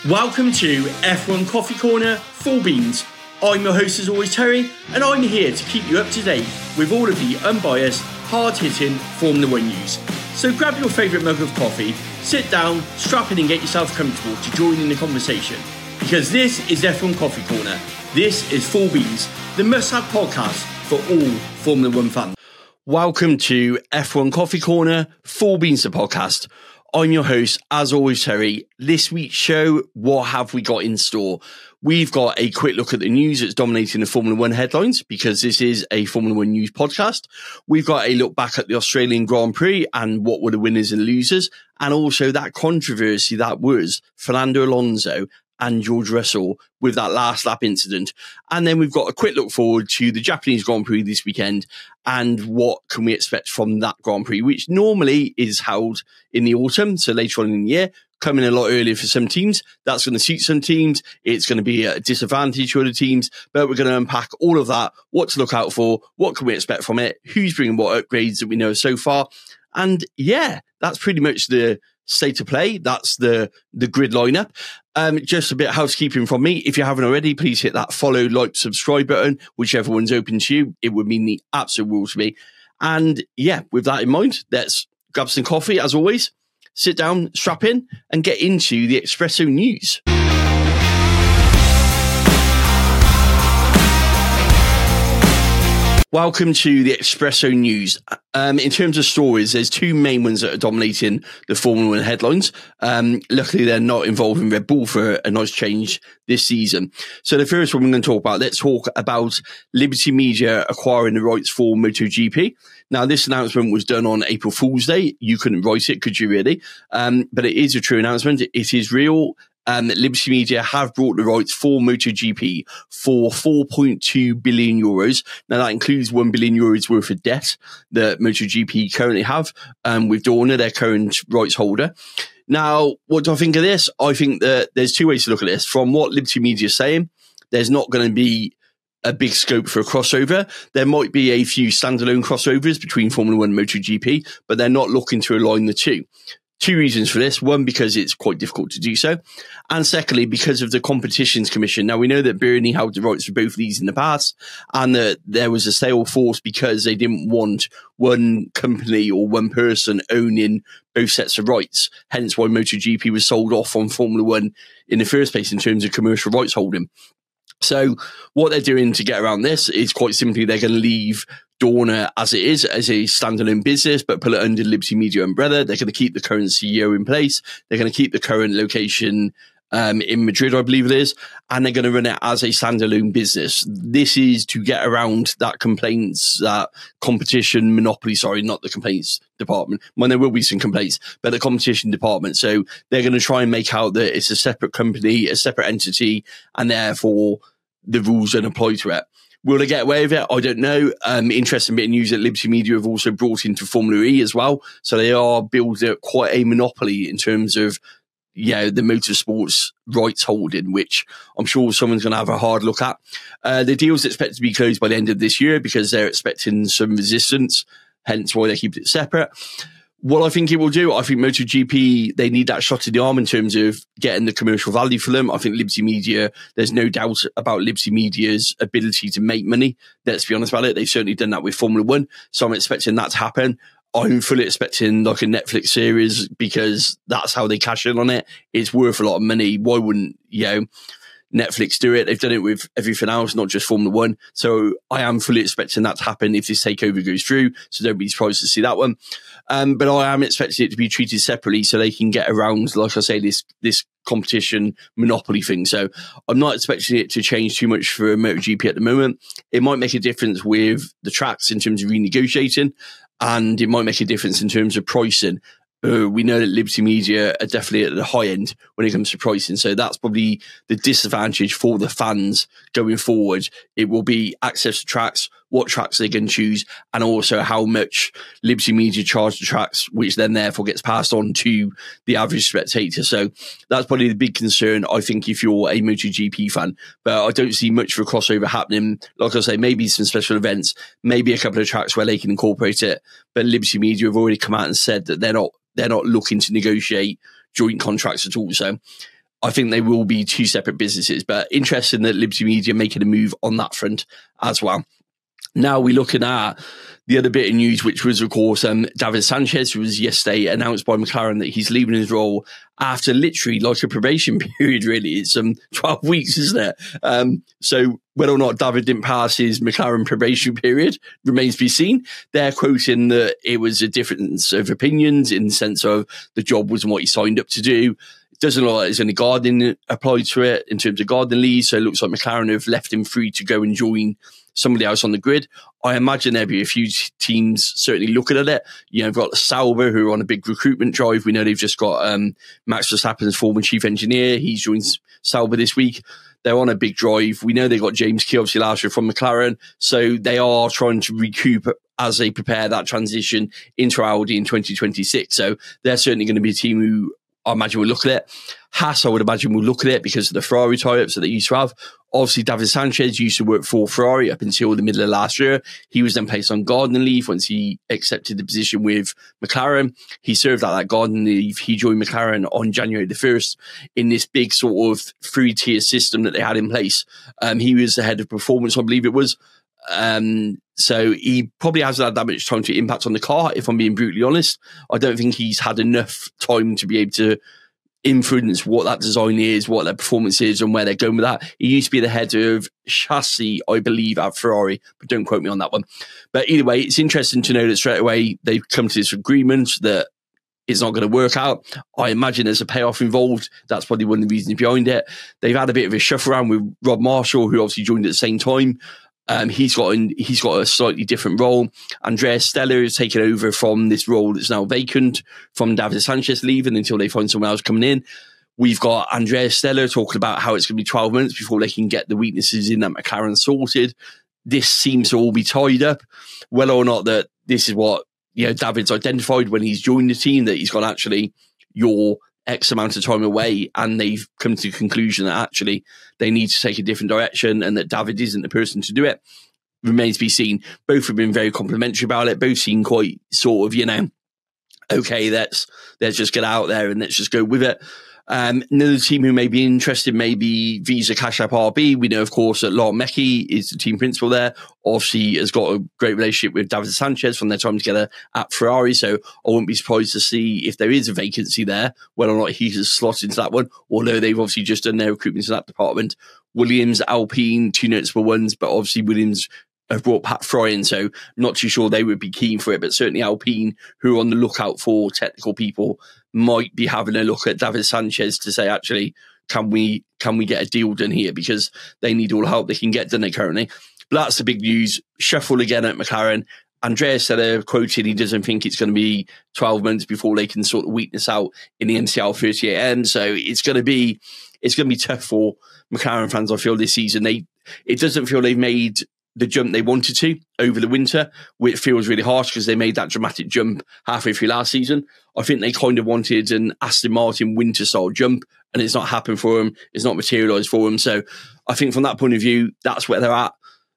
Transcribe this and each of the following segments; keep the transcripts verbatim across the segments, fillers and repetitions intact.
Welcome to F one Coffee Corner, Full Beans. I'm your host as always, Terry, and I'm here to keep you up to date with all of the unbiased, hard-hitting Formula One news. So grab your favourite mug of coffee, sit down, strap in and get yourself comfortable to join in the conversation. Because this is F one Coffee Corner. This is Full Beans, the must-have podcast for all Formula One fans. Welcome to F one Coffee Corner, Full Beans the podcast. I'm your host, as always, Terry. This week's show, what have we got in store? We've got a quick look at the news that's dominating the Formula One headlines because this is a Formula One news podcast. We've got a look back at the Australian Grand Prix and what were the winners and losers, and also that controversy that was Fernando Alonso and George Russell with that last lap incident. And then we've got a quick look forward to the Japanese Grand Prix this weekend and what can we expect from that Grand Prix, which normally is held in the autumn, so later on in the year, coming a lot earlier for some teams. That's going to suit some teams. It's going to be a disadvantage for other teams, but we're going to unpack all of that, what to look out for, what can we expect from it, who's bringing what upgrades that we know so far. And yeah, that's pretty much the state of play. That's the the grid lineup. Um, just a bit of housekeeping from me. If you haven't already, please hit that follow, like, subscribe button, whichever one's open to you. It would mean the absolute world to me. And yeah, with that in mind, let's grab some coffee as always, sit down, strap in, and get into the Espresso news. Welcome to the Espresso news. Um, in terms of stories, there's two main ones that are dominating the Formula One headlines. Um, luckily, they're not involving Red Bull for a nice change this season. So the first one we're going to talk about, let's talk about Liberty Media acquiring the rights for MotoGP. Now, this announcement was done on April Fool's Day. You couldn't write it, could you really? Um, but it is a true announcement. It is real. Um, Liberty Media have brought the rights for MotoGP for four point two billion euros. Now, that includes one billion euros worth of debt that MotoGP currently have um, with Dorna, their current rights holder. Now, what do I think of this? I think that there's two ways to look at this. From what Liberty Media is saying, there's not going to be a big scope for a crossover. There might be a few standalone crossovers between Formula One and MotoGP, but they're not looking to align the two. Two reasons for this. One, because it's quite difficult to do so. And secondly, because of the Competitions Commission. Now, we know that Bernie held the rights for both of these in the past and that there was a sale force because they didn't want one company or one person owning both sets of rights. Hence why MotoGP was sold off on Formula One in the first place in terms of commercial rights holding. So what they're doing to get around this is quite simply they're going to leave Dorna as it is, as a standalone business, but put it under Liberty Media umbrella. They're going to keep the current C E O in place. They're going to keep the current location um, in Madrid, I believe it is, and they're going to run it as a standalone business. This is to get around that complaints, that competition monopoly, sorry, not the complaints department. Well, there will be some complaints, but the competition department. So they're going to try and make out that it's a separate company, a separate entity, and therefore the rules don't apply to it. Will they get away with it? I don't know. Um, interesting bit of news that Liberty Media have also brought into Formula E as well. So they are building up quite a monopoly in terms of, you know, the motorsports rights holding, which I'm sure someone's going to have a hard look at. Uh, the deal's expected to be closed by the end of this year because they're expecting some resistance, hence why they keep it separate. What I think it will do, I think MotoGP, they need that shot in the arm in terms of getting the commercial value for them. I think Liberty Media, there's no doubt about Liberty Media's ability to make money. Let's be honest about it. They've certainly done that with Formula One. So I'm expecting that to happen. I'm fully expecting like a Netflix series because that's how they cash in on it. It's worth a lot of money. Why wouldn't, you know, Netflix do it? They've done it with everything else, not just Formula One. So I am fully expecting that to happen if this takeover goes through. So don't be surprised to see that one. Um, but I am expecting it to be treated separately so they can get around, like I say, this this competition monopoly thing. So I'm not expecting it to change too much for MotoGP at the moment. It might make a difference with the tracks in terms of renegotiating, and it might make a difference in terms of pricing. Uh, we know that Liberty Media are definitely at the high end when it comes to pricing. So that's probably the disadvantage for the fans going forward. It will be access to tracks, what tracks they can choose, and also how much Liberty Media charge the tracks, which then therefore gets passed on to the average spectator. So that's probably the big concern, I think, if you're a MotoGP fan. But I don't see much for a crossover happening. Like I say, maybe some special events, maybe a couple of tracks where they can incorporate it. But Liberty Media have already come out and said that they're not they're not looking to negotiate joint contracts at all. So I think they will be two separate businesses, but interesting that Liberty Media making a move on that front as well. Now we're looking at the other bit of news, which was, of course, um, David Sanchez, who was yesterday announced by McLaren that he's leaving his role after literally like a probation period, really. It's um, twelve weeks, isn't it? Um, so whether or not David didn't pass his McLaren probation period remains to be seen. They're quoting that it was a difference of opinions in the sense of the job wasn't what he signed up to do. It doesn't look like there's any gardening applied to it in terms of gardening leave, so it looks like McLaren have left him free to go and join somebody else on the grid. I imagine there'll be a few teams certainly looking at it. You know, we've got Sauber, who are on a big recruitment drive. We know they've just got um, Max Verstappen's former chief engineer. He's joined Sauber this week. They're on a big drive. We know they got James Key, obviously, last year from McLaren. So they are trying to recoup as they prepare that transition into Audi in twenty twenty-six. So they're certainly going to be a team who I imagine will look at it. Haas, I would imagine, will look at it because of the Ferrari tie-ups that they used to have. Obviously, David Sanchez used to work for Ferrari up until the middle of last year. He was then placed on gardening leave once he accepted the position with McLaren. He served out that gardening leave. He joined McLaren on January the first in this big sort of three-tier system that they had in place. Um, he was the head of performance, I believe it was. Um, so he probably hasn't had that much time to impact on the car, if I'm being brutally honest. I don't think he's had enough time to be able to influence what that design is, what their performance is, and where they're going with that. He used to be the head of chassis, I believe, at Ferrari, but don't quote me on that one. But either way, it's interesting to know that straight away they've come to this agreement that it's not going to work out. I imagine there's a payoff involved. That's probably one of the reasons behind it. They've had a bit of a shuffle around with Rob Marshall, who obviously joined at the same time. Um, he's got an, he's got a slightly different role. Andrea Stella has taken over from this role that's now vacant from David Sanchez leaving until they find someone else coming in. We've got Andrea Stella talking about how it's going to be twelve months before they can get the weaknesses in that McLaren sorted. This seems to all be tied up. Whether or not that this is what, you know, David's identified when he's joined the team, that he's gone, actually, you're X amount of time away, and they've come to the conclusion that actually they need to take a different direction and that David isn't the person to do it, remains to be seen. Both have been very complimentary about it. Both seem quite sort of, you know, okay, let's, let's just get out there and let's just go with it. Um, another team who may be interested may be Visa Cash App R B. We know, of course, that Laurent Mecchi is the team principal there. Obviously, has got a great relationship with David Sanchez from their time together at Ferrari. So I wouldn't be surprised to see if there is a vacancy there, whether or not he has slotted into that one, although they've obviously just done their recruitment in that department. Williams, Alpine, two notable ones, but obviously Williams have brought Pat Fry in, so not too sure they would be keen for it, but certainly Alpine, who are on the lookout for technical people, might be having a look at David Sanchez to say, actually, can we can we get a deal done here? Because they need all the help they can get done currently. But that's the big news. Shuffle again at McLaren. Andrea Stella quoted he doesn't think it's going to be twelve months before they can sort the weakness out in the M C L thirty-eight M. So it's going to be it's going to be tough for McLaren fans, I feel, this season. They it doesn't feel they've made the jump they wanted to over the winter, which feels really harsh because they made that dramatic jump halfway through last season. I think they kind of wanted an Aston Martin winter style jump, and it's not happened for them. It's not materialised for them. So I think from that point of view, that's where they're at.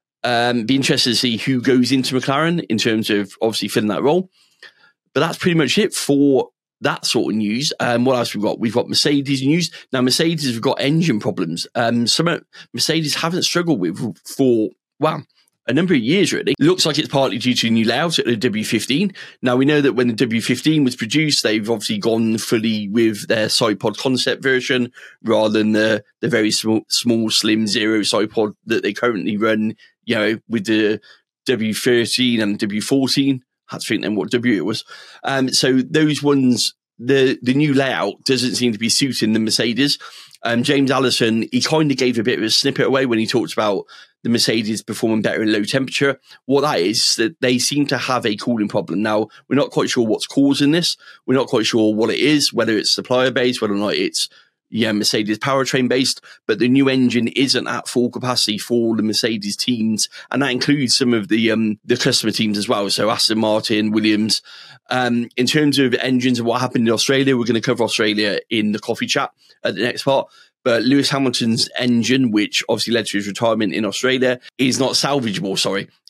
Um, be interested to see who goes into McLaren in terms of obviously filling that role. But that's pretty much it for that sort of news. Um, what else we've got? We've got Mercedes news. Now, Mercedes have got engine problems. Um, some Mercedes haven't struggled with for Wow, a number of years, really. It looks like it's partly due to new layout at the W fifteen. Now, we know that when the W fifteen was produced, they've obviously gone fully with their side pod concept version rather than the, the very small, small, slim zero side pod that they currently run, you know, with the W thirteen and W fourteen. I had to think then what W it was. Um, so those ones, the, the new layout doesn't seem to be suiting the Mercedes. Um, James Allison, he kind of gave a bit of a snippet away when he talked about the Mercedes performing better in low temperature. What that is, that they seem to have a cooling problem. Now, we're not quite sure what's causing this. We're not quite sure what it is, whether it's supplier based, whether or not it's yeah, Mercedes powertrain based, but the new engine isn't at full capacity for the Mercedes teams, and that includes some of the um, the customer teams as well. So Aston Martin, Williams. Um, in terms of engines and what happened in Australia, we're going to cover Australia in the coffee chat at the next part. But Lewis Hamilton's engine, which obviously led to his retirement in Australia, is not salvageable, sorry.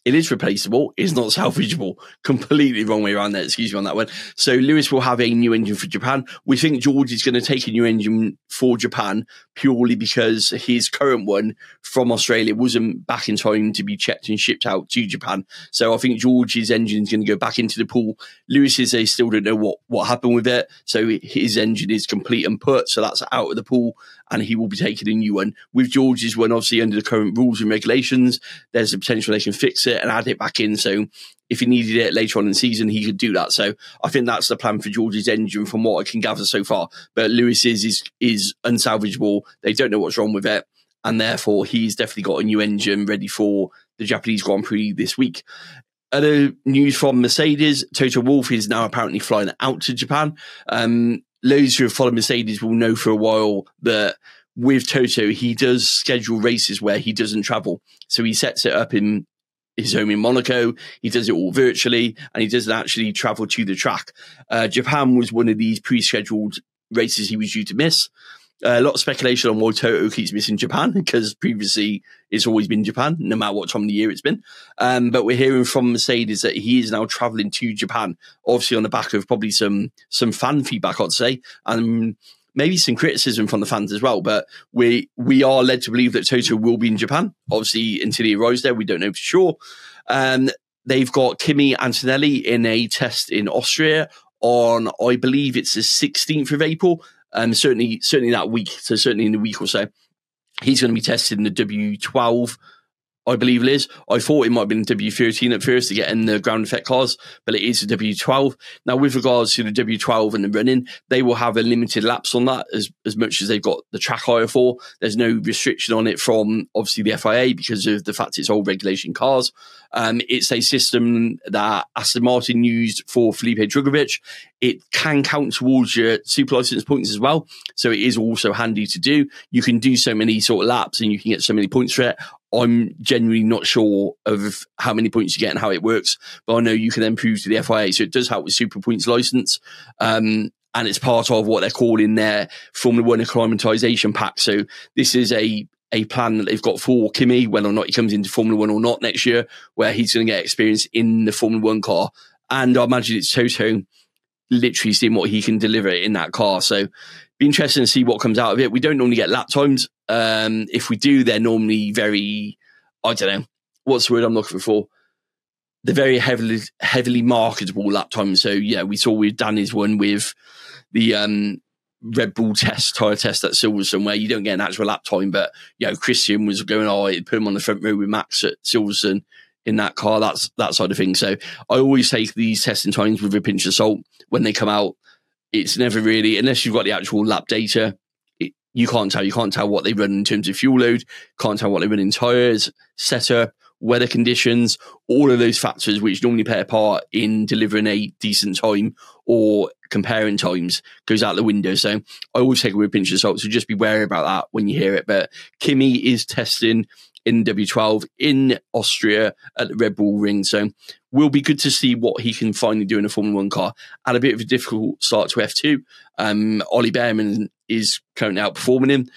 It is replaceable. It's not salvageable. Completely wrong way around there. Excuse me on that one. So Lewis will have a new engine for Japan. We think George is going to take a new engine for Japan purely because his current one from Australia wasn't back in time to be checked and shipped out to Japan. So I think George's engine is going to go back into the pool. Lewis's, they still don't know what, what happened with it. So his engine is complete and put. So that's out of the pool and he will be taking a new one. With George's one, obviously under the current rules and regulations, there's a potential they can fix it and add it back in. So if he needed it later on in the season, he could do that. So I think that's the plan for George's engine from what I can gather so far. But Lewis's is, is unsalvageable. They don't know what's wrong with it. And therefore, he's definitely got a new engine ready for the Japanese Grand Prix this week. Other news from Mercedes, Toto Wolff is now apparently flying out to Japan. Um, those who have followed Mercedes will know for a while that with Toto, he does schedule races where he doesn't travel. So he sets it up in his home in Monaco. He does it all virtually, and he doesn't actually travel to the track. Uh, Japan was one of these pre-scheduled races he was due to miss. Uh, a lot of speculation on why Toto keeps missing Japan, because previously it's always been Japan, no matter what time of the year it's been. Um, but we're hearing from Mercedes that he is now travelling to Japan, obviously on the back of probably some some fan feedback, I'd say, and maybe some criticism from the fans as well. But we we are led to believe that Toto will be in Japan. Obviously, until he arrives there, we don't know for sure. Um, they've got Kimi Antonelli in a test in Austria on, I believe it's the sixteenth of April. Um, certainly, certainly that week. So certainly in a week or so, he's going to be tested in the W twelve, I believe it is. I thought it might have been W thirteen at first to get in the ground effect cars, but it is the W twelve. Now, with regards to the W twelve and the running, they will have a limited lapse on that as, as much as they've got the track hire for. There's no restriction on it from, obviously, the F I A because of the fact it's all regulation cars. Um, it's a system that Aston Martin used for Felipe Drugovich. It can count towards your super license points as well. So it is also handy to do. You can do so many sort of laps and you can get so many points for it. I'm genuinely not sure of how many points you get and how it works, but I know you can then prove to the F I A. So it does help with super points license. Um, and it's part of what they're calling their Formula One acclimatization pack. So this is a a plan that they've got for Kimi, whether or not he comes into Formula One or not next year, where he's going to get experience in the Formula One car. And I imagine it's Toto literally seeing what he can deliver in that car. So be interesting to see what comes out of it. We don't normally get lap times. Um, if we do, they're normally very, I don't know, what's the word I'm looking for? They're very heavily, heavily marketable lap times. So yeah, we saw with Danny's one with the, um, Red Bull test, tyre test at Silverstone, where you don't get an actual lap time, but you know, Christian was going, oh, he'd put him on the front row with Max at Silverstone in that car, that's that side of things. So I always take these testing times with a pinch of salt when they come out. It's never really, unless you've got the actual lap data, it, you can't tell. You can't tell what they run in terms of fuel load, can't tell what they run in tyres, setup, weather conditions, all of those factors which normally play a part in delivering a decent time or comparing times goes out the window. So I always take it with a pinch of salt. So just be wary about that when you hear it. But Kimi is testing in W twelve in Austria at the Red Bull Ring. So will be good to see what he can finally do in a Formula One car. Had a bit of a difficult start to F two. Um, Ollie Behrman is currently outperforming him.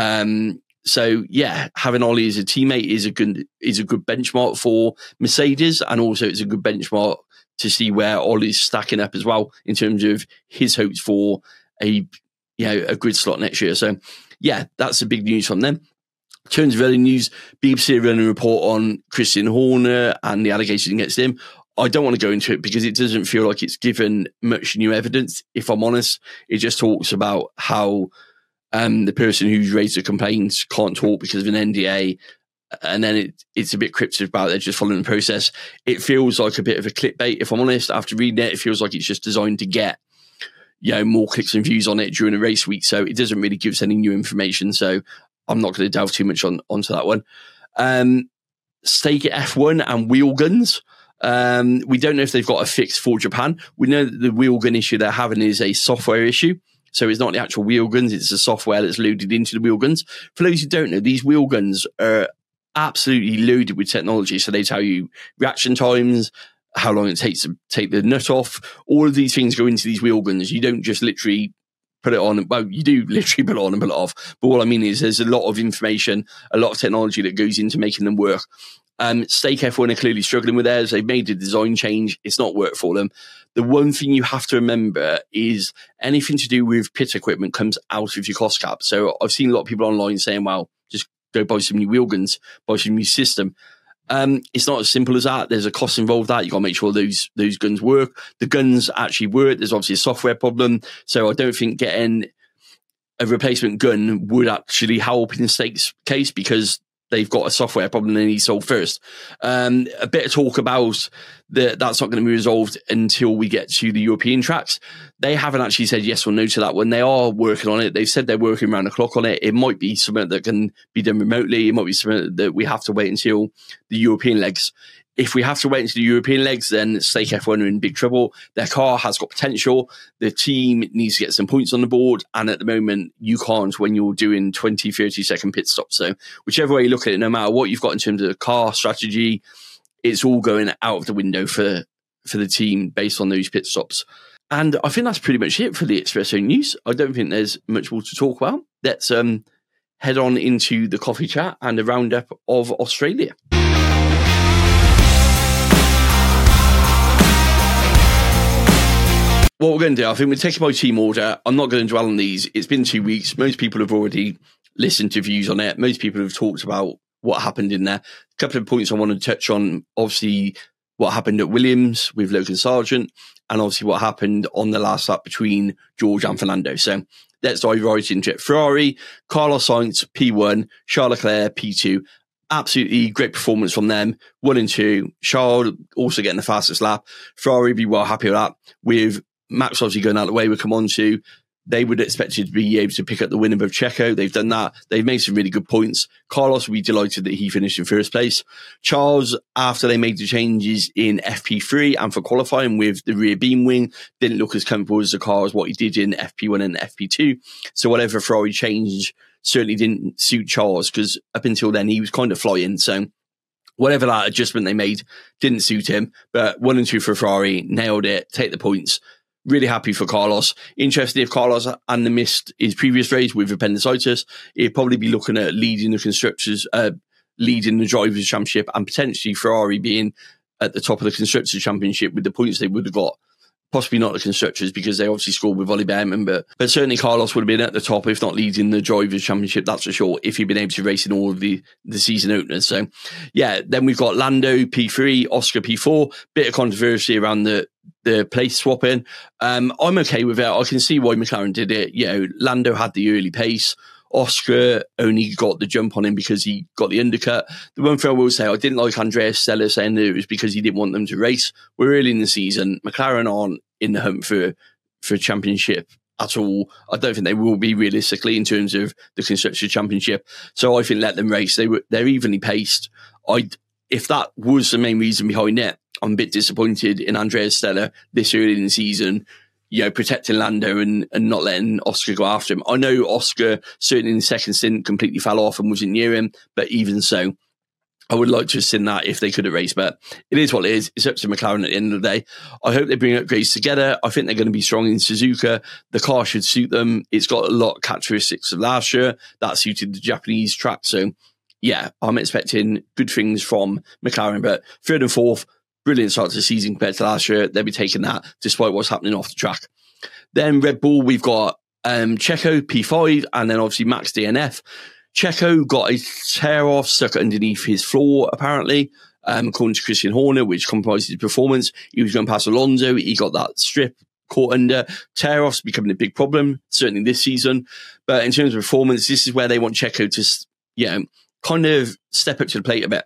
Um, So yeah, having Ollie as a teammate is a good is a good benchmark for Mercedes, and also it's a good benchmark to see where Ollie's stacking up as well in terms of his hopes for a you know a grid slot next year. So yeah, that's the big news from them. In terms of other news, B B C are running a report on Christian Horner and the allegations against him. I don't want to go into it because it doesn't feel like it's given much new evidence. If I'm honest, it just talks about how Um, the person who's raised the complaints can't talk because of an N D A, and then it, it's a bit cryptic about it, just following the process. It feels like a bit of a clickbait, if I'm honest. After reading it, it feels like it's just designed to get, you know, more clicks and views on it during a race week. So it doesn't really give us any new information. So I'm not going to delve too much on onto that one. Um, stake at F one and wheel guns. Um, we don't know if they've got a fix for Japan. We know that the wheel gun issue they're having is a software issue. So it's not the actual wheel guns, it's the software that's loaded into the wheel guns. For those who don't know, these wheel guns are absolutely loaded with technology. So they tell you reaction times, how long it takes to take the nut off. All of these things go into these wheel guns. You don't just literally put it on. Well, you do literally put it on and pull it off. But what I mean is there's a lot of information, a lot of technology that goes into making them work. Um, Stake F one are clearly struggling with theirs. They've made a design change. It's not worked for them. The one thing you have to remember is anything to do with pit equipment comes out of your cost cap. So I've seen a lot of people online saying, well, just go buy some new wheel guns, buy some new system. Um, it's not as simple as that. There's a cost involved that. You've got to make sure those those guns work. The guns actually work. There's obviously a software problem. So I don't think getting a replacement gun would actually help in Stake's case because they've got a software problem they need solved first. Um, a bit of talk about the, that's not going to be resolved until we get to the European tracks. They haven't actually said yes or no to that one. They are working on it. They've said they're working around the clock on it. It might be something that can be done remotely. It might be something that we have to wait until the European legs. If we have to wait until the European legs, then Stake F one are in big trouble. Their car has got potential. The team needs to get some points on the board. And at the moment, you can't when you're doing twenty, thirty second pit stops. So whichever way you look at it, no matter what you've got in terms of car strategy, it's all going out of the window for, for the team based on those pit stops. And I think that's pretty much it for the Espresso news. I don't think there's much more to talk about. Let's um, head on into the coffee chat and a roundup of Australia. What we're going to do, I think we're taking my team order. I'm not going to dwell on these. It's been two weeks. Most people have already listened to views on it. Most people have talked about what happened in there. A couple of points I want to touch on. Obviously, what happened at Williams with Logan Sargent, and obviously what happened on the last lap between George and Fernando. So let's dive right into it. Ferrari, Carlos Sainz, P one, Charles Leclerc, P two. Absolutely great performance from them. One and two. Charles also getting the fastest lap. Ferrari be well happy with that. With Max obviously going out of the way, we'll come on to. They would expect you to be able to pick up the win above Checo. They've done that. They've made some really good points. Carlos will be delighted that he finished in first place. Charles, after they made the changes in F P three and for qualifying with the rear beam wing, didn't look as comfortable as the car as what he did in F P one and F P two. So whatever Ferrari changed certainly didn't suit Charles because up until then he was kind of flying. So whatever that adjustment they made didn't suit him. But one and two for Ferrari, nailed it, take the points. Really happy for Carlos. Interested if Carlos hadn't missed his previous race with appendicitis, he'd probably be looking at leading the constructors, uh, leading the drivers' championship, and potentially Ferrari being at the top of the constructors' championship with the points they would have got. Possibly not the constructors because they obviously scored with Ollie Behrman, but but certainly Carlos would have been at the top, if not leading the drivers' championship. That's for sure. If he'd been able to race in all of the the season openers. So yeah, then we've got Lando P three, Oscar P four. Bit of controversy around the the place swapping. Um, I'm okay with it. I can see why McLaren did it. You know, Lando had the early pace. Oscar only got the jump on him because he got the undercut. The one thing I will say, I didn't like Andreas Stella saying that it was because he didn't want them to race. We're early in the season. McLaren aren't in the hunt for, for a championship at all. I don't think they will be realistically in terms of the Constructors' Championship. So I think let them race. They were, they're evenly paced. I, if that was the main reason behind it, I'm a bit disappointed in Andreas Stella this early in the season, you know, protecting Lando and, and not letting Oscar go after him. I know Oscar, certainly in the second stint, completely fell off and wasn't near him, but even so, I would like to have seen that if they could have raced, but it is what it is. It's up to McLaren at the end of the day. I hope they bring upgrades together. I think they're going to be strong in Suzuka. The car should suit them. It's got a lot of characteristics of last year. That suited the Japanese track. So, yeah, I'm expecting good things from McLaren, but third and fourth, brilliant start to the season compared to last year. They'll be taking that despite what's happening off the track. Then Red Bull, we've got um, Checo P five and then obviously Max D N F. Checo got a tear off stuck underneath his floor, apparently, um, according to Christian Horner, which compromised his performance. He was going past Alonso. He got that strip caught under. Tear offs becoming a big problem, certainly this season. But in terms of performance, this is where they want Checo to, you know, kind of step up to the plate a bit.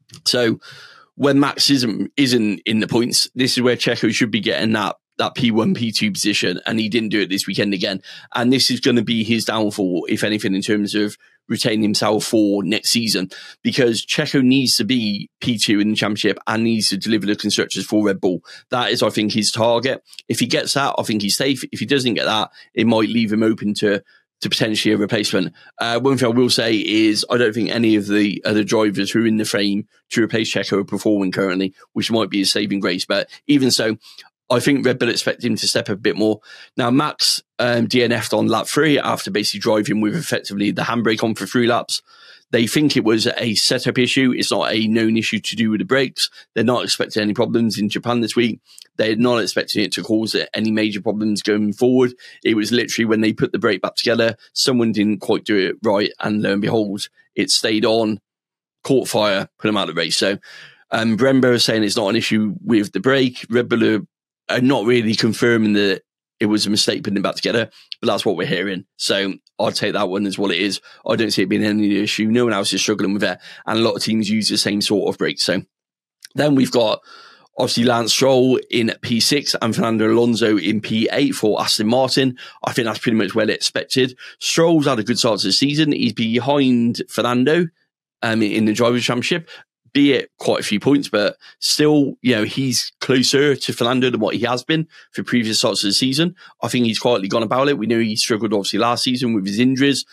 So when Max isn't isn't in the points, this is where Checo should be getting that that P one, P two position, and he didn't do it this weekend again. And this is going to be his downfall, if anything, in terms of retaining himself for next season, because Checo needs to be P two in the championship and needs to deliver the constructors for Red Bull. That is, I think, his target. If he gets that, I think he's safe. If he doesn't get that, it might leave him open to to potentially a replacement. Uh, one thing I will say is I don't think any of the other drivers who are in the frame to replace Checo are performing currently, which might be a saving grace. But even so, I think Red Bull expect him to step up a bit more. Now, Max um, D N F'd on lap three after basically driving with effectively the handbrake on for three laps. They think it was a setup issue. It's not a known issue to do with the brakes. They're not expecting any problems in Japan this week. They're not expecting it to cause any major problems going forward. It was literally when they put the brake back together, someone didn't quite do it right, and lo and behold, it stayed on, caught fire, put them out of the race. So um, Brembo is saying it's not an issue with the brake. Red Bull are, are not really confirming that it was a mistake putting them back together, but that's what we're hearing. So I'll take that one as what it is. I don't see it being any issue. No one else is struggling with it, and a lot of teams use the same sort of brake. So then we've got obviously Lance Stroll in P six and Fernando Alonso in P eight for Aston Martin. I think that's pretty much well expected. Stroll's had a good start to the season. He's behind Fernando um, in the Drivers' Championship, be it quite a few points, but still, you know, he's closer to Fernando than what he has been for previous starts of the season. I think he's quietly gone about it. We know he struggled obviously last season with his injuries.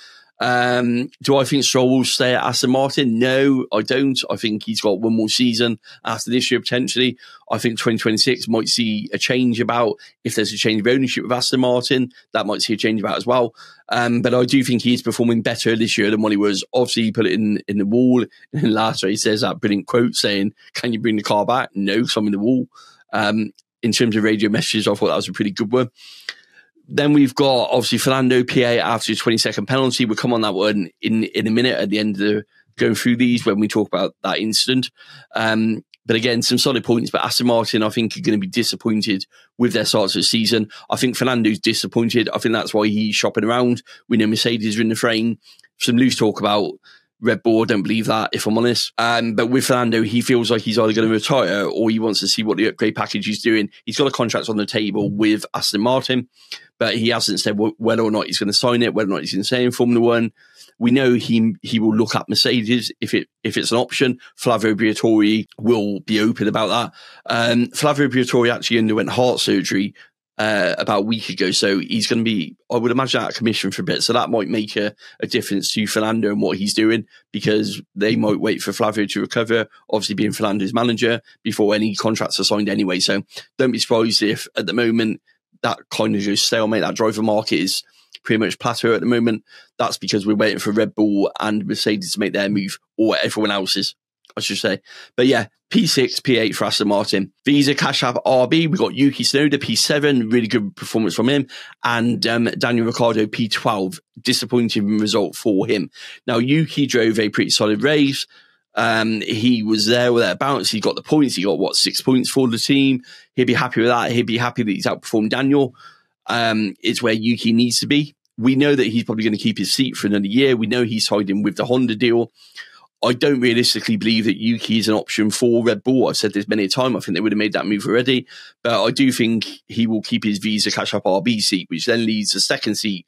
Um, do I think Stroll will stay at Aston Martin? No, I don't. I think he's got one more season after this year, potentially. I think twenty twenty-six might see a change about, if there's a change of ownership of Aston Martin, that might see a change about as well. Um, but I do think he's performing better this year than what he was. Obviously, he put it in, in the wall. And last race, there's that brilliant quote saying, "Can you bring the car back?" No, because I'm in the wall. Um, in terms of radio messages, I thought that was a pretty good one. Then we've got, obviously, Fernando P A after his twenty-second penalty. We'll come on that one in, in a minute at the end of the going through these when we talk about that incident. Um, but again, some solid points. But Aston Martin, I think, are going to be disappointed with their starts of the season. I think Fernando's disappointed. I think that's why he's shopping around. We know Mercedes are in the frame. Some loose talk about Red Bull, I don't believe that, if I'm honest. Um, but with Fernando, he feels like he's either going to retire or he wants to see what the upgrade package is doing. He's got a contract on the table with Aston Martin, but he hasn't said whether or not he's going to sign it, whether or not he's going to stay in Formula One. We know he he will look at Mercedes if it if it's an option. Flavio Briatore will be open about that. Um, Flavio Briatore actually underwent heart surgery Uh, about a week ago. So he's going to be, I would imagine, out of commission for a bit. So that might make a, a difference to Fernando and what he's doing, because they might wait for Flavio to recover, obviously being Fernando's manager, before any contracts are signed anyway. So don't be surprised if at the moment that kind of goes stalemate. That driver market is pretty much plateau at the moment. That's because we're waiting for Red Bull and Mercedes to make their move, or everyone else's, I should say. But yeah, P six, P eight for Aston Martin. Visa Cash App R B, we got Yuki Tsunoda, P seven, really good performance from him. And um, Daniel Ricciardo, P twelve, disappointing result for him. Now, Yuki drove a pretty solid race. Um, he was there with that bounce. He got the points. He got, what, six points for the team. He'd be happy with that. He'd be happy that he's outperformed Daniel. Um, it's where Yuki needs to be. We know that he's probably going to keep his seat for another year. We know he's tied in with the Honda deal. I don't realistically believe that Yuki is an option for Red Bull. I've said this many a time. I think they would have made that move already. But I do think he will keep his Visa Cash App R B seat, which then leaves the second seat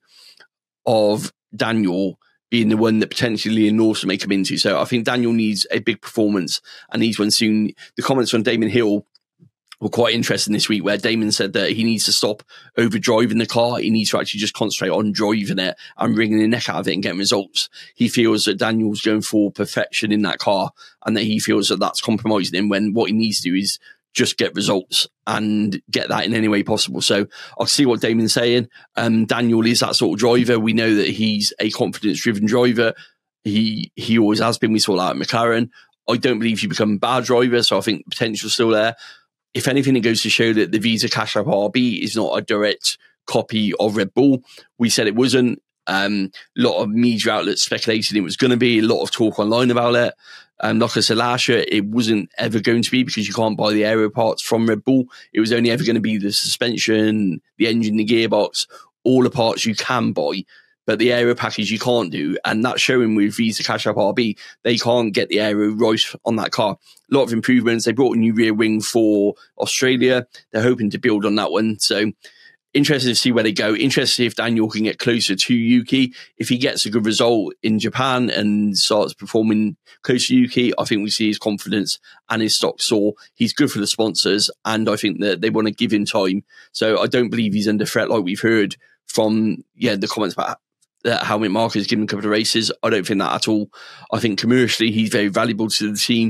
of Daniel being the one that potentially Liam Lawson may come into. So I think Daniel needs a big performance and needs one soon. The comments from Damon Hill were quite interesting this week, where Damon said that he needs to stop over driving the car. He needs to actually just concentrate on driving it and wringing the neck out of it and getting results. He feels that Daniel's going for perfection in that car, and that he feels that that's compromising him, when what he needs to do is just get results and get that in any way possible. So I'll see what Damon's saying. Um, Daniel is that sort of driver. We know that he's a confidence-driven driver. He he always has been. We saw that at McLaren. I don't believe he become a bad driver, so I think the potential's still there. If anything, it goes to show that the Visa Cash App R B is not a direct copy of Red Bull. We said it wasn't. Um, a lot of media outlets speculated it was going to be. A lot of talk online about it. Um, like I said last year, it wasn't ever going to be, because you can't buy the aero parts from Red Bull. It was only ever going to be the suspension, the engine, the gearbox, all the parts you can buy. But the aero package you can't do, and that's showing with Visa Cash App R B. They can't get the aero right on that car. A lot of improvements. They brought a new rear wing for Australia. They're hoping to build on that one. So interested to see where they go. Interested if Daniel can get closer to Yuki. If he gets a good result in Japan and starts performing close to Yuki, I think we see his confidence and his stock soar. He's good for the sponsors, and I think that they want to give him time. So I don't believe he's under threat like we've heard from yeah the comments about that Helmut Marko has given a couple of races. I don't think that at all. I think commercially he's very valuable to the team.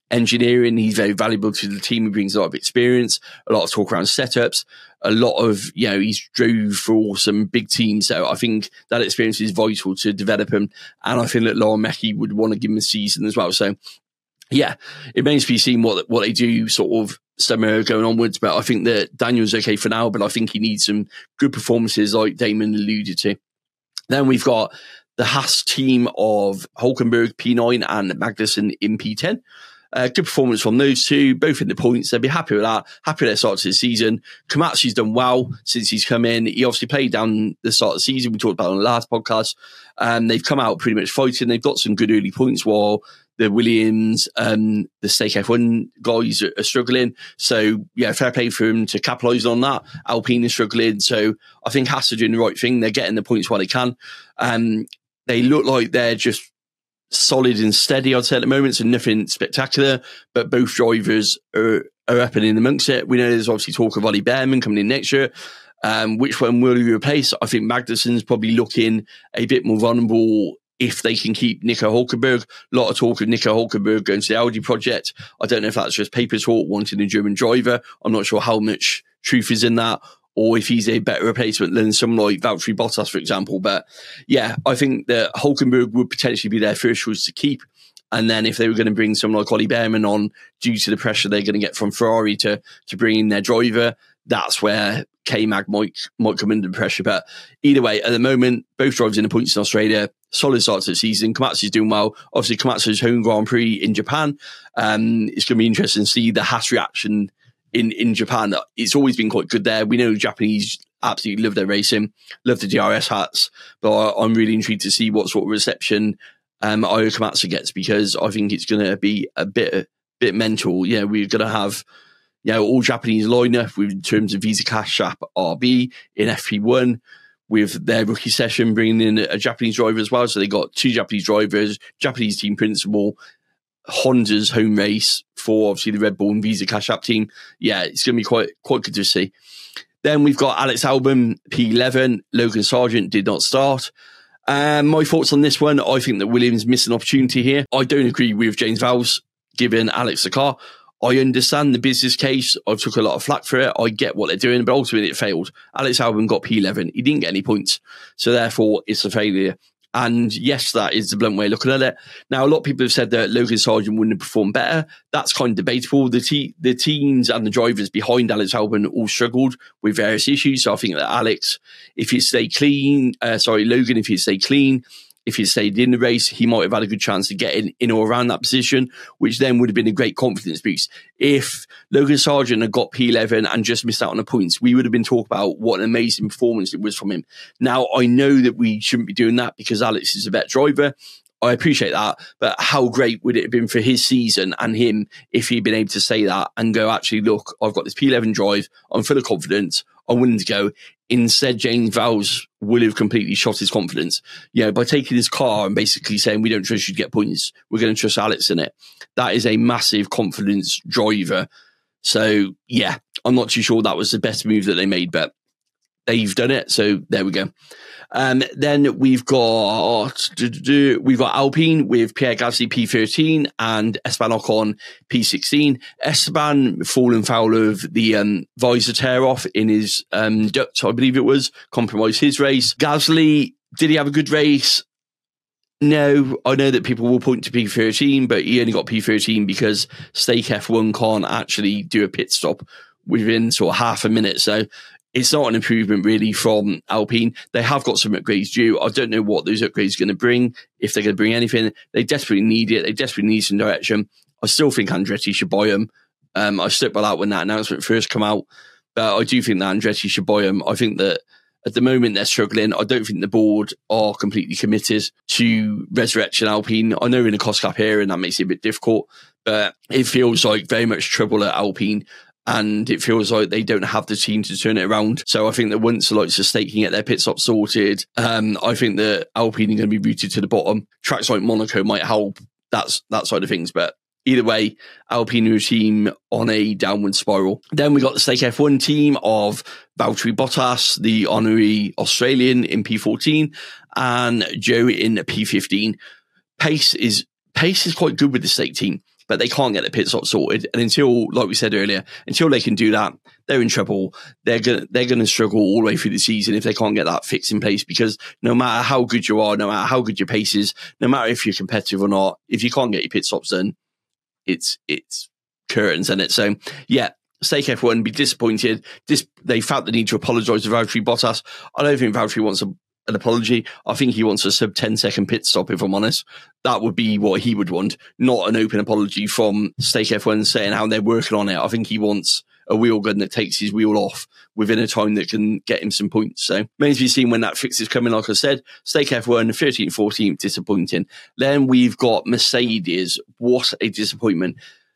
engineering. He's very valuable to the team. He brings a lot of experience, a lot of talk around setups, a lot of, you know, he's drove for some big teams. So I think that experience is vital to develop him. And I think that Lauren Mackey would want to give him a season as well. So yeah, it remains to be seen what, what they do sort of summer going onwards. But I think that Daniel's okay for now, but I think he needs some good performances like Damon alluded to. Then we've got the Haas team of Hulkenberg P nine and Magnussen in P ten. Uh, good performance from those two, both in the points. They'll be happy with that, happy with their start to the season. Komatsu's done well since he's come in. He obviously played down the start of the season. We talked about it on the last podcast. Um, they've come out pretty much fighting. They've got some good early points while the Williams, um, the Stake F one guys are, are struggling. So, yeah, fair play for him to capitalise on that. Alpine is struggling. So I think Haas are doing the right thing. They're getting the points while they can. Um, they look like they're just solid and steady, I'd say, at the moment, so nothing spectacular, but both drivers are, are up and in amongst it. We know there's obviously talk of Ollie Behrman coming in next year. Um, which one will he replace? I think Magnussen's probably looking a bit more vulnerable if they can keep Nico Hulkenberg. A lot of talk of Nico Hulkenberg going to the Audi project. I don't know if that's just paper talk, wanting a German driver. I'm not sure how much truth is in that, or if he's a better replacement than someone like Valtteri Bottas, for example. But yeah, I think that Hulkenberg would potentially be their first choice to keep. And then if they were going to bring someone like Ollie Behrman on due to the pressure they're going to get from Ferrari to, to bring in their driver, that's where K-Mag might, might come under pressure. But either way, at the moment, both drivers in the points in Australia, solid start to the season. Komatsu's doing well. Obviously, Komatsu's home Grand Prix in Japan. Um, it's going to be interesting to see the Haas reaction in, in Japan. It's always been quite good there. We know Japanese absolutely love their racing, love the D R S hats, but I'm really intrigued to see what sort of reception um, Ayo Komatsu gets, because I think it's going to be a bit, bit mental. Yeah, we're going to have, you know, all Japanese lineup with in terms of Visa Cash App R B in F P one with their rookie session, bringing in a Japanese driver as well. So they got two Japanese drivers, Japanese team principal, Honda's home race for obviously the Red Bull and Visa Cash App team. Yeah, it's going to be quite quite good to see. Then we've got Alex Albon, P eleven. Logan Sargent did not start. Um, my thoughts on this one, I think that Williams missed an opportunity here. I don't agree with James Vowles giving Alex the car. I understand the business case. I took a lot of flack for it. I get what they're doing, but ultimately it failed. Alex Albon got P eleven. He didn't get any points. So therefore, it's a failure. And yes, that is the blunt way of looking at it. Now, a lot of people have said that Logan Sargent wouldn't have performed better. That's kind of debatable. The te- the teams and the drivers behind Alex Albon all struggled with various issues. So I think that Alex, if he stayed clean, uh, sorry, Logan, if he stayed clean, if he stayed in the race, he might have had a good chance to get in, in or around that position, which then would have been a great confidence boost. If Logan Sargent had got P eleven and just missed out on the points, we would have been talking about what an amazing performance it was from him. Now, I know that we shouldn't be doing that because Alex is a better driver. I appreciate that, but how great would it have been for his season and him if he'd been able to say that and go, actually, look, I've got this P eleven drive, I'm full of confidence, I'm willing to go. Instead, James Vowles will have completely shot his confidence. You know, by taking his car and basically saying, we don't trust you to get points, we're going to trust Alex in it. That is a massive confidence driver. So, yeah, I'm not too sure that was the best move that they made, but they've done it. So there we go. Um, then we've got we've got Alpine with Pierre Gasly P thirteen and Esteban Ocon P sixteen. Esteban fallen foul of the um, visor tear off in his um, duct, I believe it was, compromised his race. Gasly, did he have a good race? No, I know that people will point to P thirteen, but he only got P thirteen because Stake F one can't actually do a pit stop within sort of half a minute. So it's not an improvement really from Alpine. They have got some upgrades due. I don't know what those upgrades are going to bring, if they're going to bring anything. They desperately need it. They desperately need some direction. I still think Andretti should buy them. Um, I stuck by that when that announcement first came out. But I do think that Andretti should buy them. I think that at the moment they're struggling. I don't think the board are completely committed to resurrection Alpine. I know we're in a cost cap here and that makes it a bit difficult, but it feels like very much trouble at Alpine. And it feels like they don't have the team to turn it around. So I think that once the likes of Stake can get their pit stop sorted, um, I think that Alpine are going to be rooted to the bottom. Tracks like Monaco might help that's that side of things. But either way, Alpine are a team on a downward spiral. Then we got the Stake F one team of Valtteri Bottas, the honorary Australian in P fourteen, and Joe in P fifteen. Pace is pace is quite good with the Stake team. but they can't get the pit stop sorted. And until, like we said earlier, until they can do that, they're in trouble. They're going they're going to struggle all the way through the season if they can't get that fix in place, because no matter how good you are, no matter how good your pace is, no matter if you're competitive or not, if you can't get your pit stops done, it's, it's curtains, isn't it? So yeah, Stake F one, be disappointed. This, they felt the need to apologise to Valtteri Bottas. I don't think Valtteri wants a, an apology. I think he wants a sub ten second pit stop, if I'm honest. That would be what he would want, not an open apology from Stake F one saying how they're working on it. I think he wants a wheel gun that takes his wheel off within a time that can get him some points. So remains to be seen when that fix is coming. Like I said, Stake F one, thirteenth, fourteenth, disappointing. Then we've got Mercedes. What a disappointment.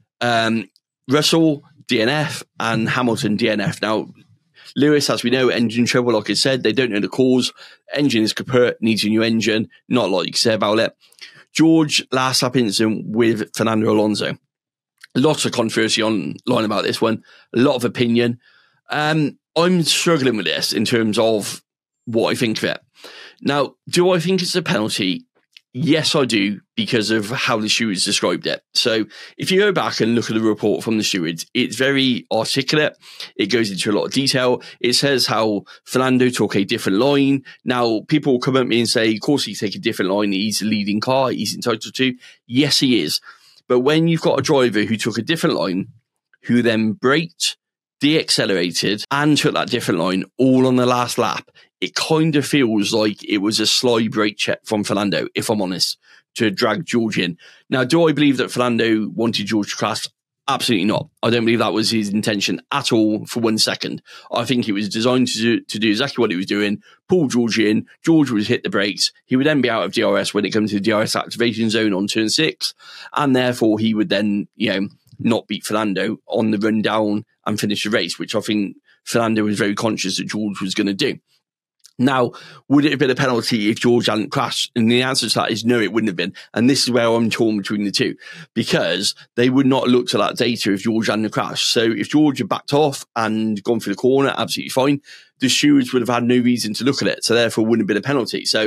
Um, Russell, D N F, and Hamilton, D N F. Now, Lewis, as we know, engine trouble, like I said, they don't know the cause. Engine is kaput, needs a new engine. Not a lot you can say about it. George, last lap incident with Fernando Alonso. Lots of controversy online about this one. A lot of opinion. Um, I'm struggling with this in terms of what I think of it. Now, do I think it's a penalty? Yes, I do, because of how the stewards described it. So if you go back and look at the report from the stewards, it's very articulate. It goes into a lot of detail. It says how Fernando took a different line. Now, people will come at me and say, of course, he's taking a different line. He's a leading car. He's entitled to. Yes, he is. But when you've got a driver who took a different line, who then braked, de-accelerated, and took that different line all on the last lap, it kind of feels like it was a sly brake check from Fernando, if I'm honest, to drag George in. Now, do I believe that Fernando wanted George to crash? Absolutely not. I don't believe that was his intention at all for one second. I think it was designed to do, to do exactly what he was doing, pull George in. George would hit the brakes. He would then be out of D R S when it comes to the D R S activation zone on turn six. And therefore, he would then, you know, not beat Fernando on the run down and finish the race, which I think Fernando was very conscious that George was going to do. Now, would it have been a penalty if George hadn't crashed? And the answer to that is no, it wouldn't have been. And this is where I'm torn between the two, because they would not have looked at that data if George hadn't crashed. So if George had backed off and gone for the corner, absolutely fine. The stewards would have had no reason to look at it. So therefore, it wouldn't have been a penalty. So,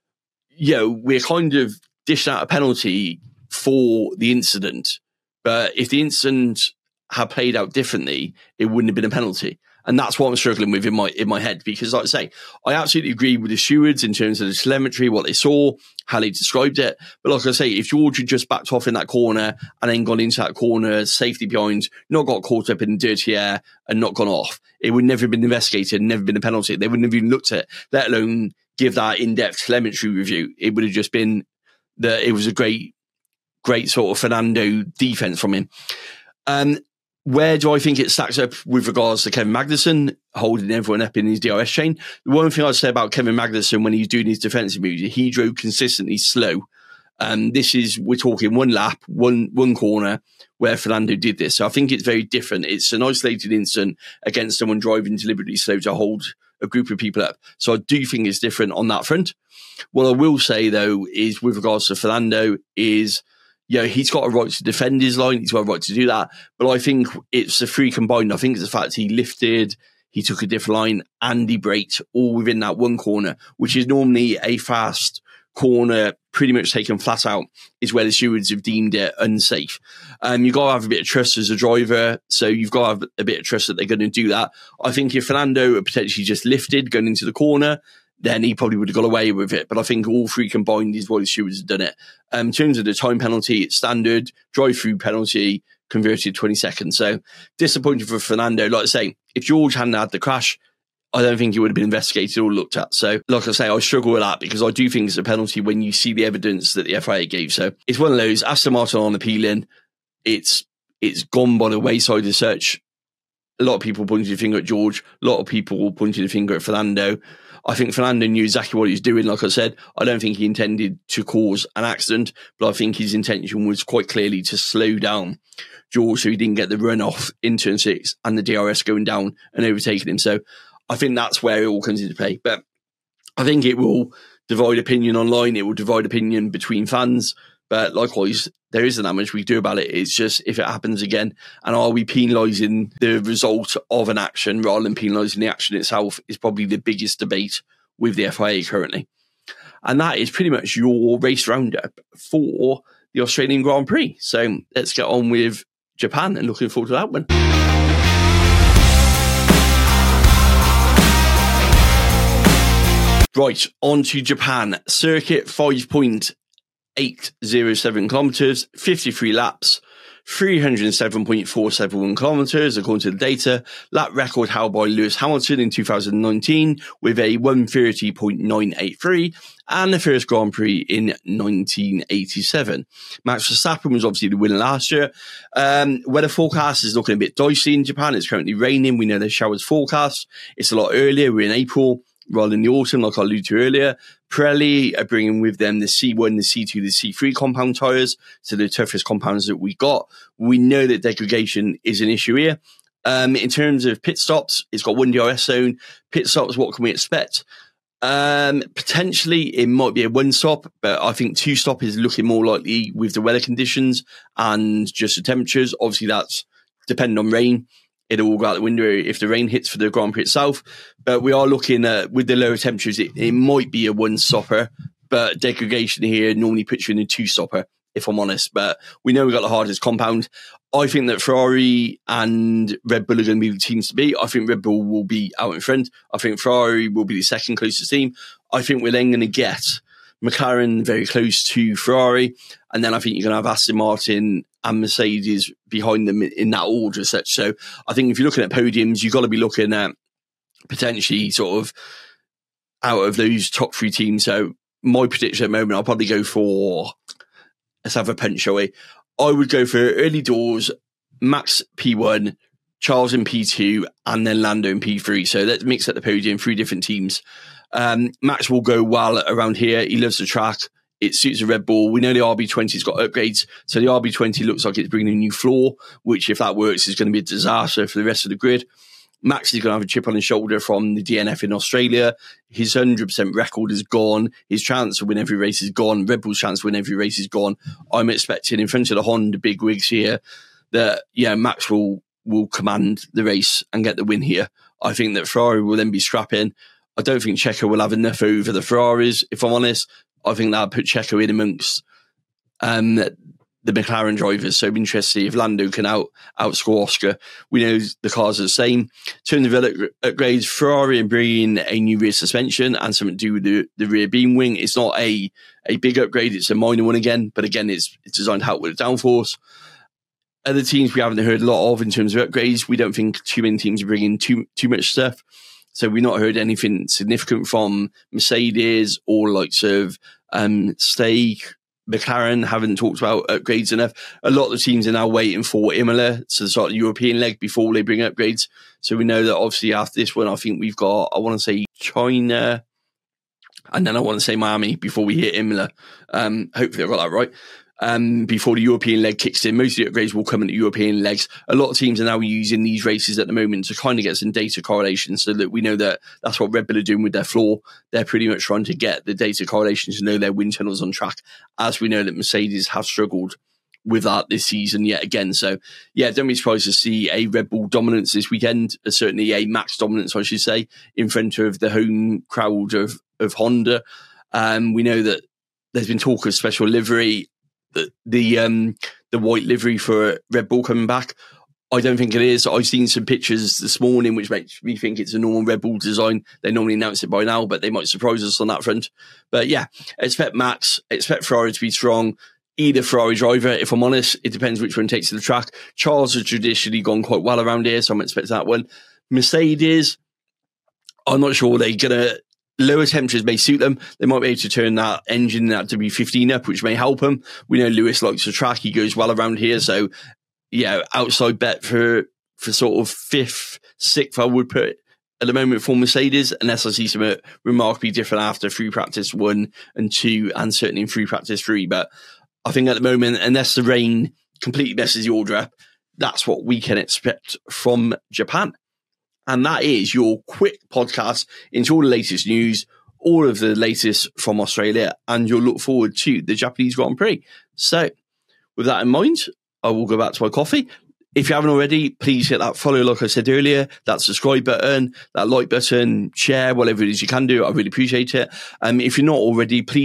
you know, we're kind of dishing out a penalty for the incident. But if the incident had played out differently, it wouldn't have been a penalty. And that's what I'm struggling with in my in my head, because like I say, I absolutely agree with the stewards in terms of the telemetry, what they saw, how they described it. But like I say, if George had just backed off in that corner and then gone into that corner, safety behind, not got caught up in dirty air and not gone off, it would never have been investigated, never been a penalty. They wouldn't have even looked at it, let alone give that in-depth telemetry review. It would have just been that it was a great, great sort of Fernando defense from him. Um, Where do I think it stacks up with regards to Kevin Magnussen holding everyone up in his D R S chain? The one thing I'd say about Kevin Magnussen when he's doing his defensive moves, he drove consistently slow. Um, this is, we're talking one lap, one one corner where Fernando did this. So I think it's very different. It's an isolated incident against someone driving deliberately slow to hold a group of people up. So I do think it's different on that front. What I will say, though, is with regards to Fernando is, you know, he's got a right to defend his line. He's got a right to do that. But I think it's the three combined. I think it's the fact he lifted, he took a different line, and he braked all within that one corner, which is normally a fast corner, pretty much taken flat out, is where the stewards have deemed it unsafe. Um, you've got to have a bit of trust as a driver. So you've got to have a bit of trust that they're going to do that. I think if Fernando had potentially just lifted going into the corner, then he probably would have got away with it. But I think all three combined is why the stewards have done it. Um, in terms of the time penalty, it's standard, drive-through penalty, converted twenty seconds. So disappointing for Fernando. Like I say, if George hadn't had the crash, I don't think he would have been investigated or looked at. So like I say, I struggle with that because I do think it's a penalty when you see the evidence that the F I A gave. So it's one of those, Aston Martin on appealing. It's, it's gone by the wayside as such. A lot of people pointing the finger at George. A lot of people pointing the finger at Fernando. I think Fernando knew exactly what he was doing. Like I said, I don't think he intended to cause an accident, but I think his intention was quite clearly to slow down George so he didn't get the run off in turn six and the D R S going down and overtaking him. So I think that's where it all comes into play. But I think it will divide opinion online. It will divide opinion between fans. But likewise, there isn't that much we can do about it. It's just if it happens again, and are we penalising the result of an action rather than penalising the action itself is probably the biggest debate with the F I A currently. And that is pretty much your race roundup for the Australian Grand Prix. So let's get on with Japan and looking forward to that one. Right, on to Japan. Circuit five point eight oh seven kilometres, fifty-three laps, three hundred seven point four seven one kilometres according to the data. Lap record held by Lewis Hamilton in two thousand nineteen with a one thirty point nine eight three, and the first Grand Prix in nineteen eighty-seven. Max Verstappen was obviously the winner last year. Um, weather forecast is looking a bit dicey in Japan. It's currently raining. We know there's showers forecast. It's a lot earlier. We're in April rather than the autumn, like I alluded to earlier. Pirelli are bringing with them the C one, the C two, the C three compound tyres, so the toughest compounds that we got. We know that degradation is an issue here. Um, in terms of pit stops, it's got one D R S zone. Pit stops, what can we expect? Um, potentially, it might be a one stop, but I think two stop is looking more likely with the weather conditions and just the temperatures. Obviously, that's dependent on rain. It'll all go out the window if the rain hits for the Grand Prix itself. But we are looking at, with the lower temperatures, it, it might be a one-stopper. But degradation here normally puts you in a two-stopper, if I'm honest. But we know we've got the hardest compound. I think that Ferrari and Red Bull are going to be the teams to beat. I think Red Bull will be out in front. I think Ferrari will be the second closest team. I think we're then going to get McLaren very close to Ferrari. And then I think you're going to have Aston Martin and Mercedes behind them in that order as such. So I think if you're looking at podiums, you've got to be looking at potentially sort of out of those top three teams. So my prediction at the moment, I'll probably go for, let's have a punch, shall we? I would go for early doors, Max P one, Charles in P two, and then Lando in P three. So let's mix up the podium, three different teams. Um, Max will go well around here. He loves the track. It suits the Red Bull. We know the R B twenty's got upgrades. So the R B twenty looks like it's bringing a new floor, which if that works is going to be a disaster for the rest of the grid. Max is going to have a chip on his shoulder from the D N F in Australia. His one hundred percent record is gone. His chance to win every race is gone. Red Bull's chance to win every race is gone. I'm expecting in front of the Honda big wigs here that, yeah, Max will, will command the race and get the win here. I think that Ferrari will then be scrapping. I don't think Checo will have enough over the Ferraris, if I'm honest. I think that'll put Checo in amongst um, the McLaren drivers. So I'm interested to see if Lando can out outscore Oscar. We know the cars are the same. In terms of upgrades, Ferrari are bringing a new rear suspension and something to do with the, the rear beam wing. It's not a, a big upgrade. It's a minor one again. But again, it's, it's designed to help with the downforce. Other teams we haven't heard a lot of in terms of upgrades. We don't think too many teams are bringing too, too much stuff. So we've not heard anything significant from Mercedes or likes of um, Stake. McLaren haven't talked about upgrades enough. A lot of the teams are now waiting for Imola to start the European leg before they bring upgrades. So we know that obviously after this one, I think we've got, I want to say China, and then I want to say Miami before we hit Imola. Um, hopefully I got that right. Um, before the European leg kicks in. Most of the upgrades will come in the European legs. A lot of teams are now using these races at the moment to kind of get some data correlation so that we know that that's what Red Bull are doing with their floor. They're pretty much trying to get the data correlation to know their wind tunnels on track, as we know that Mercedes have struggled with that this season yet again. So yeah, don't be surprised to see a Red Bull dominance this weekend, uh, certainly a Max dominance, I should say, in front of the home crowd of, of Honda. Um, we know that there's been talk of special livery, the the, um, the white livery for Red Bull coming back. I don't think it is. I've seen some pictures this morning which makes me think it's a normal Red Bull design. They normally announce it by now, but they might surprise us on that front. But yeah, expect Max, expect Ferrari to be strong. Either Ferrari driver, if I'm honest, it depends which one takes to the track. Charles has traditionally gone quite well around here, so I'm expecting that one. Mercedes, I'm not sure they're going to, lower temperatures may suit them. They might be able to turn that engine, that W fifteen up, which may help them. We know Lewis likes the track. He goes well around here. So, yeah, outside bet for, for sort of fifth, sixth, I would put at the moment for Mercedes, unless I see something remarkably different after free practice one and two, and certainly in free practice three. But I think at the moment, unless the rain completely messes the order up, that's what we can expect from Japan. And that is your quick podcast into all the latest news, all of the latest from Australia, and you'll look forward to the Japanese Grand Prix. So with that in mind, I will go back to my coffee. If you haven't already, please hit that follow, like I said earlier, that subscribe button, that like button, share, whatever it is you can do. I really appreciate it. Um, if you're not already, please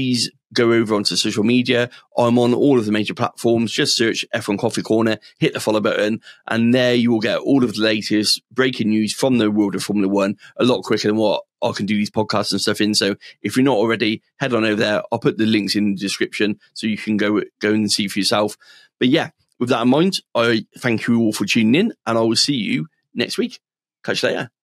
go over onto social media. I'm on all of the major platforms. Just search F one Coffee Corner, hit the follow button, and there you will get all of the latest breaking news from the world of Formula One a lot quicker than what I can do these podcasts and stuff in. So if you're not already, head on over there. I'll put the links in the description so you can go, go and see for yourself. But yeah, with that in mind, I thank you all for tuning in, and I will see you next week. Catch you later.